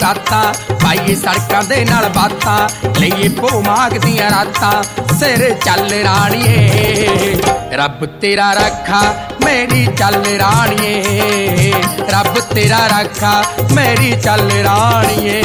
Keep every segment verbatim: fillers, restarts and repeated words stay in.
बरातां पाईए सड़कां दे नाल बातां लईए भोमाग दियां रातां सिर चल राणीए रब तेरा रखा मेरी चल राणीए रब तेरा रखा मेरी चल राणीए।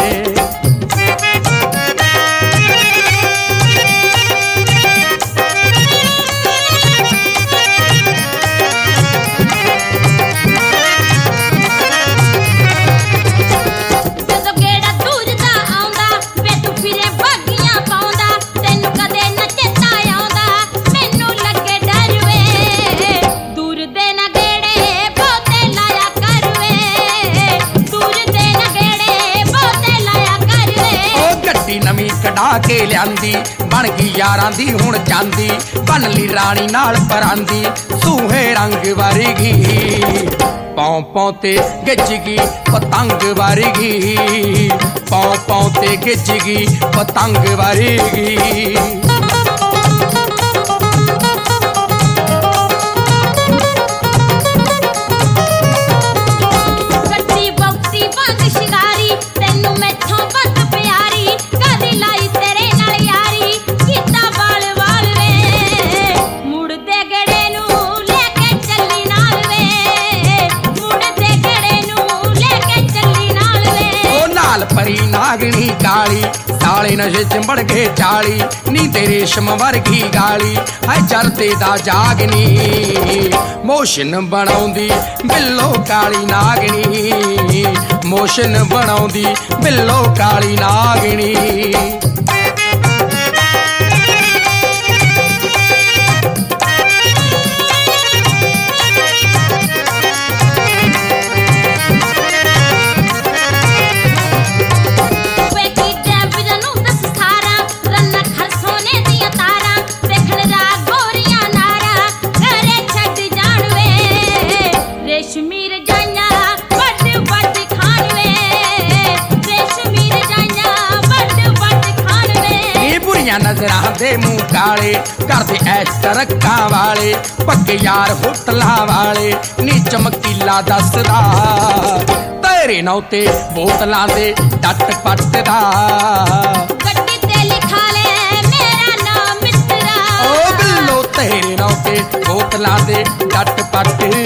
नवीं कढ़ा के लियांदी बन गई यारां दी हुण चांदी बन ली राणी नाल परांदी सूहे रंग वर्गी पौ पौ ते गिजगी पतंग वर्गी पौ पौ ते गिजगी पतंग वर्गी। परी नागणी काली साले नशे चिंबड़ के चाली नी तेरे रेशम वर्गी गाली है चलते दा जागनी मोशन बनाउंदी बिल्लो काली नागणी मोशन बनाउंदी बिल्लो काली नागणी। नजरां दे मुंह काले करदे ऐश तरक्कां वाले पक्के यार होटलां वाले नी चमकीला दसदा तेरे नां ते बोतलां दे डट पट दा गड्डी ते लिखा ले मेरा नाम मित्रा ओ बिल्लो तेरे नां ते बोतलां दे डट पट